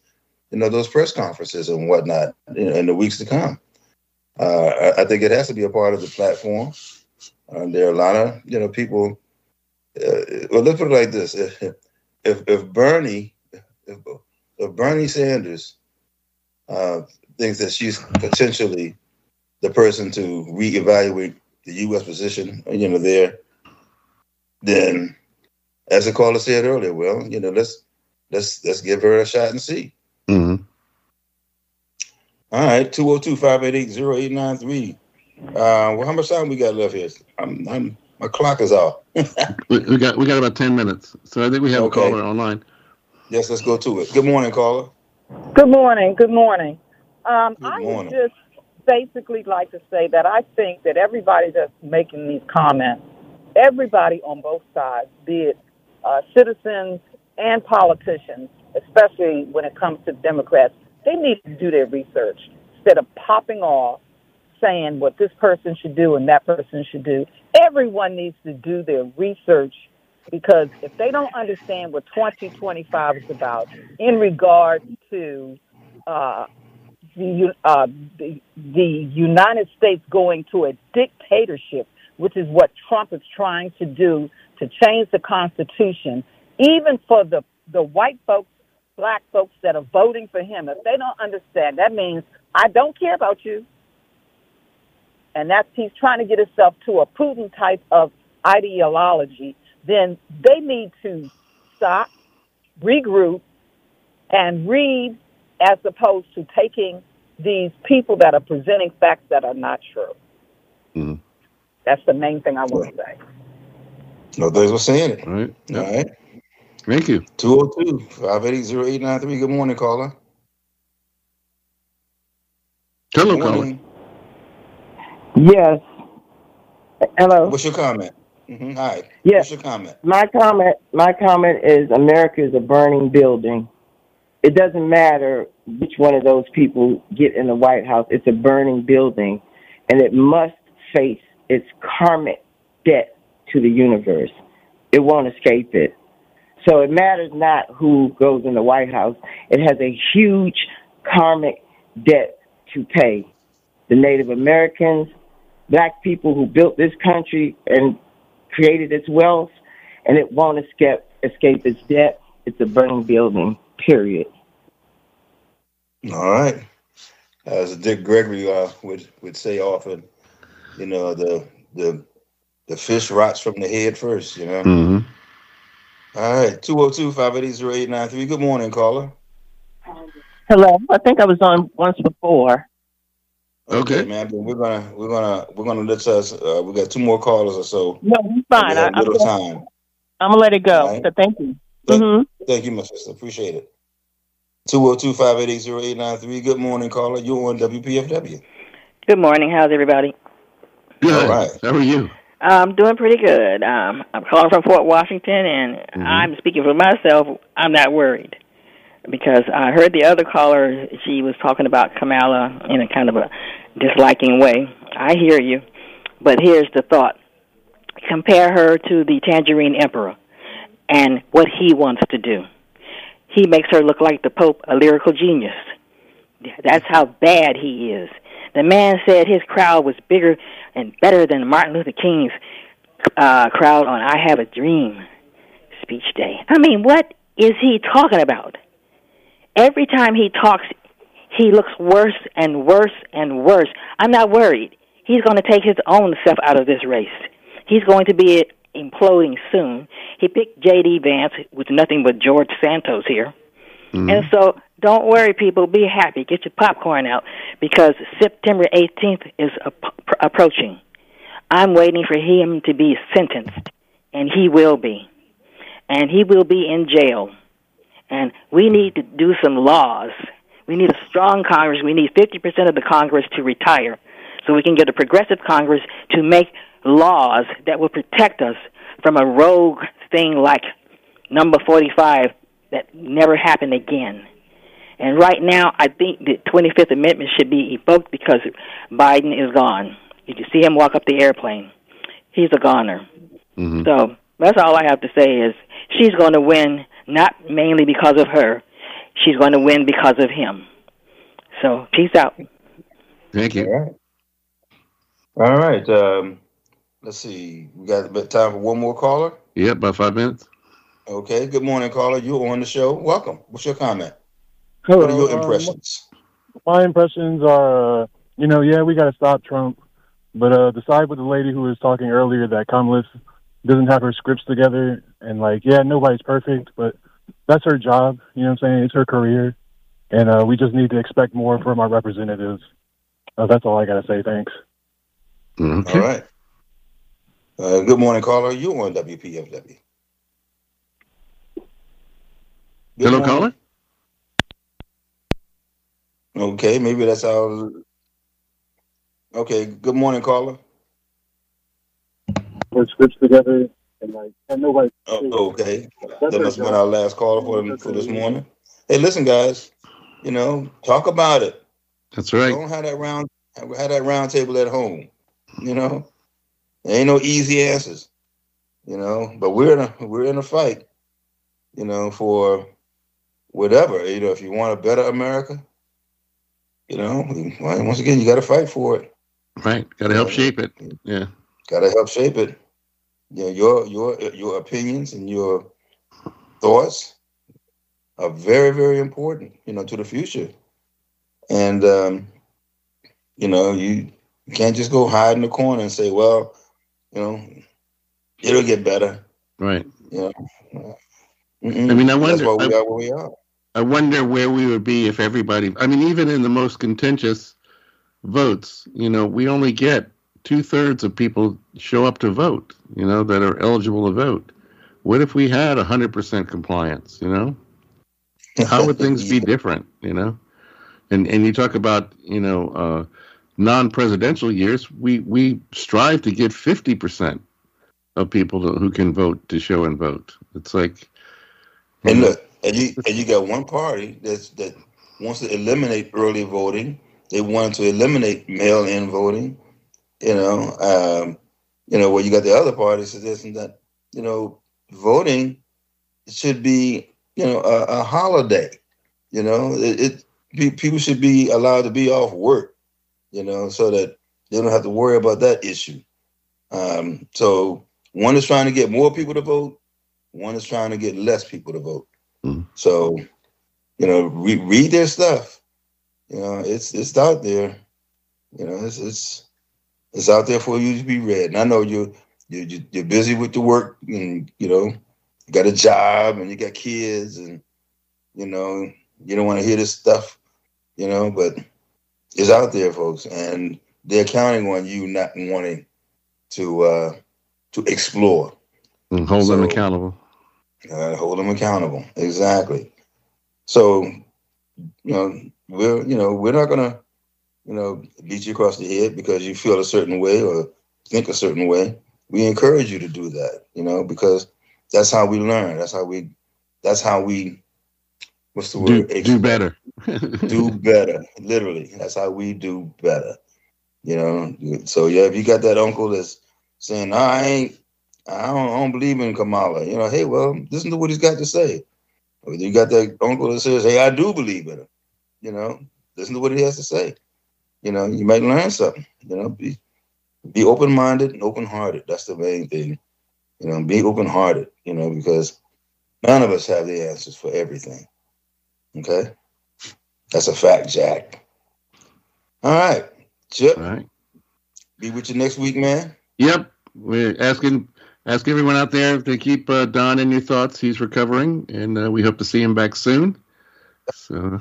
you know, those press conferences and whatnot in, in the weeks to come. Uh, I, I think it has to be a part of the platform. Uh, there are a lot of, you know, people. Uh, well, let's put it like this: if if, if Bernie, if, if Bernie Sanders uh, thinks that she's potentially the person to reevaluate the U S position, you know, there, then, as the caller said earlier, well, you know, let's let's let's give her a shot and see. Mm-hmm. All right, two oh two, five eight eight, oh eight nine three. Uh, well, how much time we got left here? I'm, I'm my clock is off. we, we got we got about ten minutes, so I think we have Okay. a caller online. Yes, let's go to it. Good morning, caller. Good morning. Good morning. Um, Good I morning. would just basically like to say that I think that everybody that's making these comments, everybody on both sides, be it uh, citizens and politicians, especially when it comes to Democrats, they need to do their research instead of popping off saying what this person should do and that person should do. Everyone needs to do their research, because if they don't understand what twenty twenty-five is about in regard to uh, the, uh, the the United States going to a dictatorship, which is what Trump is trying to do to change the Constitution, even for the, the white folks, black folks that are voting for him, if they don't understand, that means I don't care about you. And that's, he's trying to get himself to a Putin type of ideology, then they need to stop, regroup, and read, as opposed to taking these people that are presenting facts that are not true. Mm-hmm. That's the main thing I want to say. No, thanks for saying it. All right. All right. Thank you. two oh two, five eight eight, oh eight nine three. Good morning, caller. Hello, Good caller. morning. Yes. Hello. What's your comment? Mm-hmm. Hi. Yes. What's your comment? My comment, my comment is America is a burning building. It doesn't matter which one of those people get in the White House. It's a burning building, and it must face its karmic debt to the universe. It won't escape it. So it matters not who goes in the White House. It has a huge karmic debt to pay. The Native Americans, black people who built this country and created its wealth, and it won't escape escape its debt. It's a burning building, period. All right. As Dick Gregory uh, would would say often, you know, the the the fish rots from the head first, you know. Mm-hmm. All right, two oh two, five eight eight, oh eight nine three. Good morning, caller. Hello. I think I was on once before. Okay, okay man. But we're gonna we're gonna we're gonna let us. Uh, we got two more callers or so. No, it's fine. We have I, little I'm, time. I'm gonna let it go. Right. So thank you. Thank, Mm-hmm. thank you, my sister. Appreciate it. two oh two, five eight eight, oh eight nine three. Good morning, caller. You're on W P F W. Good morning. How's everybody? Good. All right. How are you? I'm doing pretty good. Um, I'm calling from Fort Washington, and Mm-hmm. I'm speaking for myself. I'm not worried because I heard the other caller, she was talking about Kamala in a kind of a disliking way. I hear you, but here's the thought. Compare her to the Tangerine Emperor and what he wants to do. He makes her look like the Pope, a lyrical genius. That's how bad he is. The man said his crowd was bigger and better than Martin Luther King's uh, crowd on I Have a Dream speech day. I mean, what is he talking about? Every time he talks, he looks worse and worse and worse. I'm not worried. He's going to take his own self out of this race. He's going to be imploding soon. He picked J D. Vance with nothing but George Santos here. Mm-hmm. And so don't worry, people. Be happy. Get your popcorn out because September eighteenth is ap- approaching. I'm waiting for him to be sentenced, and he will be. And he will be in jail. And we need to do some laws. We need a strong Congress. We need fifty percent of the Congress to retire so we can get a progressive Congress to make laws that will protect us from a rogue thing like number forty-five that never happened again. And right now, I think the twenty-fifth Amendment should be evoked because Biden is gone. Did you see him walk up the airplane? He's a goner. Mm-hmm. So that's all I have to say is she's going to win, not mainly because of her. she's going to win because of him. So, peace out. Thank you. All right. All right. Um, let's see. We got a bit of time for one more caller. Yep, about five minutes. Okay. Good morning, caller. You're on the show. Welcome. What's your comment? Hello, what are your um, impressions? My impressions are, uh, you know, yeah, we got to stop Trump, but uh, the side with the lady who was talking earlier that Kamala doesn't have her scripts together, and like, yeah, nobody's perfect, but that's her job. You know what I'm saying? It's her career, and uh, we just need to expect more from our representatives. Uh, that's all I got to say. Thanks. Okay. All right. Uh, good morning, caller. You're on W P F W. Good Hello, morning. caller. Okay, maybe that's our. Okay, good morning, caller. Her scripts together, and like, and nobody. Oh, okay, That's that her must have been job. our last caller for for this morning. Hey, listen, guys. You know, talk about it. That's right. Don't have that round have that round table at home. You know, there ain't no easy answers. You know, but we're in a we're in a fight. You know, for whatever. You know, if you want a better America, you know, well, once again, you got to fight for it. Right. Got to help shape it. Yeah. Got to help shape it. Yeah, your your your opinions and your thoughts are very, very important, you know, to the future. And um, you know, you can't just go hide in the corner and say, well, you know, it'll get better. Right. You know. I mean, I wonder. That's why we I, are where we are. I wonder where we would be if everybody. I mean, even in the most contentious votes, you know, we only get two thirds of people show up to vote. You know, that are eligible to vote. What if we had a hundred percent compliance? You know, how would things be different? You know, and and you talk about you know uh, non-presidential years. We we strive to get fifty percent of people to, who can vote to show and vote. It's like. And look, and you and you got one party that's that wants to eliminate early voting. They want to eliminate mail-in voting. You know, um, you know, where you got the other party suggesting that you know voting should be you know a, a holiday. You know, it, it be, people should be allowed to be off work. You know, so that they don't have to worry about that issue. Um, so one is trying to get more people to vote. One is trying to get less people to vote. Mm. So, you know, re- read their stuff. You know, it's it's out there. You know, it's it's it's out there for you to be read. And I know you're you're, you're busy with the work, and you know, you got a job and you got kids, and you know, you don't want to hear this stuff. You know, but it's out there, folks, and they're counting on you not wanting to uh, to explore. And hold So- them accountable. Uh, hold them accountable. Exactly. So, you know, we're you know we're not gonna you know beat you across the head because you feel a certain way or think a certain way. We encourage you to do that, you know, because that's how we learn. That's how we. That's how we. What's the Do, word? do better. do better. Literally, that's how we do better. You know. So yeah, if you got that uncle that's saying, "No, I ain't." I don't, I don't believe in Kamala. You know, hey, well, listen to what he's got to say. Or you got that uncle that says, hey, I do believe in her. You know, listen to what he has to say. You know, you might learn something. You know, be be open-minded and open-hearted. That's the main thing. You know, be open-hearted, you know, because none of us have the answers for everything. Okay? That's a fact, Jack. All right. Chip. All right. Be with you next week, man. Yep. We're asking ask everyone out there to keep uh, Don in your thoughts. He's recovering, and uh, we hope to see him back soon. So,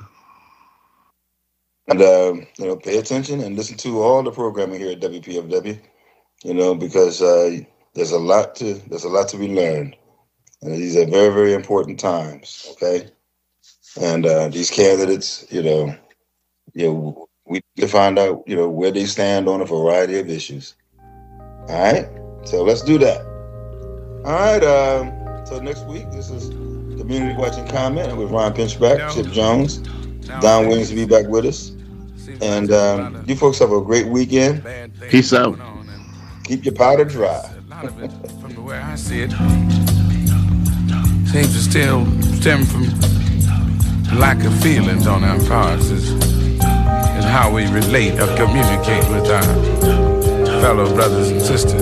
And uh, you know, pay attention and listen to all the programming here at W P F W. You know, because uh, there's a lot to there's a lot to be learned, and these are very very important times. Okay, and uh, these candidates, you know, you know, we need to find out, you know, where they stand on a variety of issues. All right, so let's do that. All right, um, so next week, this is Community Watching Comment with Ron Pinchback, Chip Jones, Don Williams will be back with us. And um, you folks have a great weekend. Peace out. Keep your powder dry. From the way I see it, seems to still stem from lack of feelings on our parts is, is how we relate or communicate with our fellow brothers and sisters.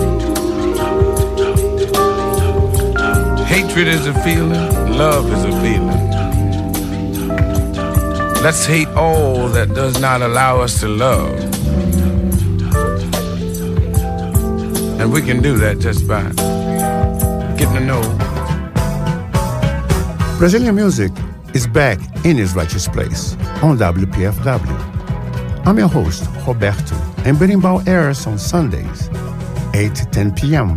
Hatred is a feeling, love is a feeling. Let's hate all that does not allow us to love. And we can do that just by getting to know. Brazilian music is back in its righteous place on W P F W. I'm your host, Roberto, and Berimbau airs on Sundays, eight to ten p.m.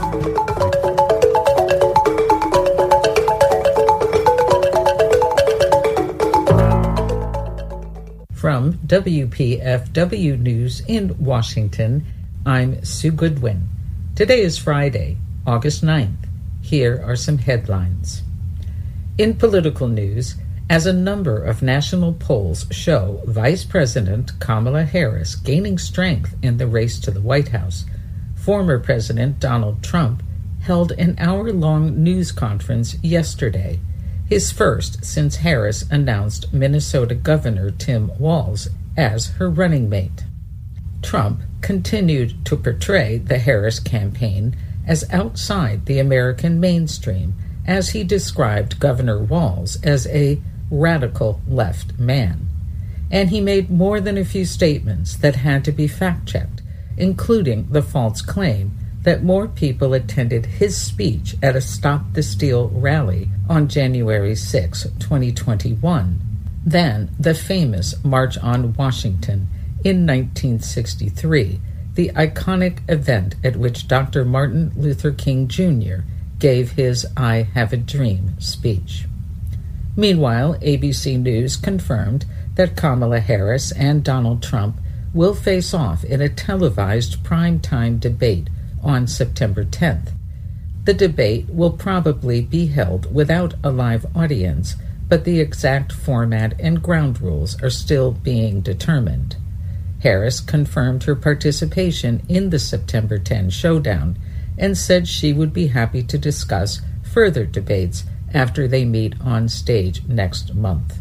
From W P F W News in Washington, I'm Sue Goodwin. Today is Friday, August ninth. Here are some headlines. In political news, as a number of national polls show Vice President Kamala Harris gaining strength in the race to the White House, former President Donald Trump held an hour-long news conference yesterday, his first since Harris announced Minnesota Governor Tim Walz as her running mate. Trump continued to portray the Harris campaign as outside the American mainstream, as he described Governor Walz as a radical left man. And he made more than a few statements that had to be fact-checked, including the false claim that more people attended his speech at a Stop the Steal rally on January sixth, twenty twenty-one, than the famous March on Washington in nineteen sixty-three, the iconic event at which Doctor Martin Luther King Junior gave his I Have a Dream speech. Meanwhile, A B C News confirmed that Kamala Harris and Donald Trump will face off in a televised primetime debate on September tenth. The debate will probably be held without a live audience, but the exact format and ground rules are still being determined. Harris confirmed her participation in the September tenth showdown and said she would be happy to discuss further debates after they meet on stage next month.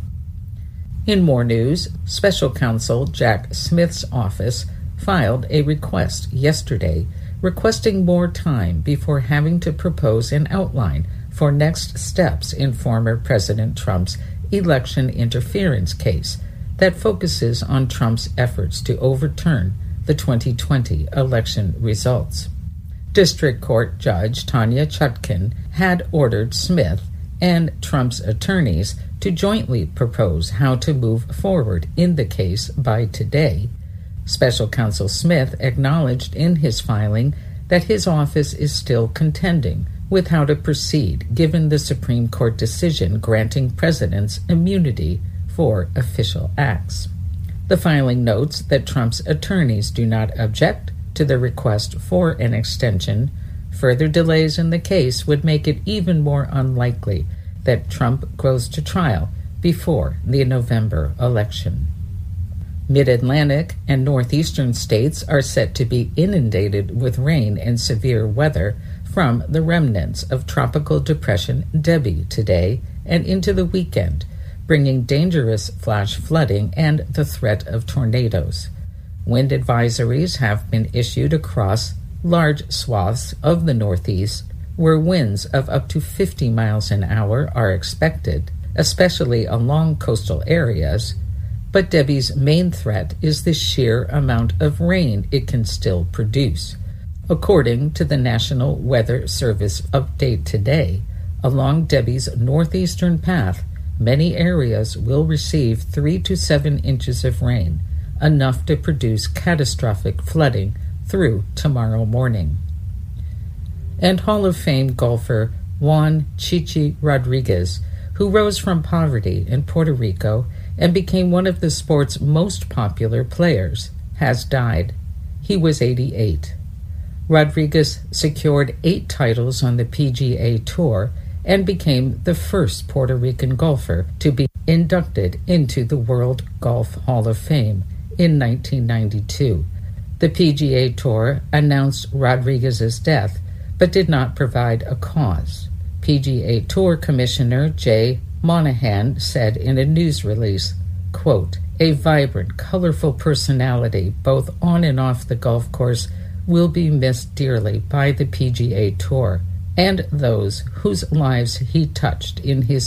In more news, Special Counsel Jack Smith's office filed a request yesterday requesting more time before having to propose an outline for next steps in former President Trump's election interference case that focuses on Trump's efforts to overturn the twenty twenty election results. District Court Judge Tanya Chutkan had ordered Smith and Trump's attorneys to jointly propose how to move forward in the case by today. Special Counsel Smith acknowledged in his filing that his office is still contending with how to proceed given the Supreme Court decision granting presidents immunity for official acts. The filing notes that Trump's attorneys do not object to the request for an extension. Further delays in the case would make it even more unlikely that Trump goes to trial before the November election. Mid-Atlantic and northeastern states are set to be inundated with rain and severe weather from the remnants of Tropical Depression Debbie today and into the weekend, bringing dangerous flash flooding and the threat of tornadoes. Wind advisories have been issued across large swaths of the Northeast, where winds of up to fifty miles an hour are expected, especially along coastal areas. But Debbie's main threat is the sheer amount of rain it can still produce. According to the National Weather Service update today, along Debbie's northeastern path, many areas will receive three to seven inches of rain, enough to produce catastrophic flooding through tomorrow morning. And Hall of Fame golfer Juan Chichi Rodriguez, who rose from poverty in Puerto Rico and became one of the sport's most popular players, has died. He was eighty-eight. Rodriguez secured eight titles on the P G A Tour and became the first Puerto Rican golfer to be inducted into the World Golf Hall of Fame in nineteen ninety-two. The P G A Tour announced Rodriguez's death, but did not provide a cause. P G A Tour Commissioner Jay Monahan said in a news release, quote, "A vibrant, colorful personality, both on and off the golf course, will be missed dearly by the P G A Tour and those whose lives he touched in his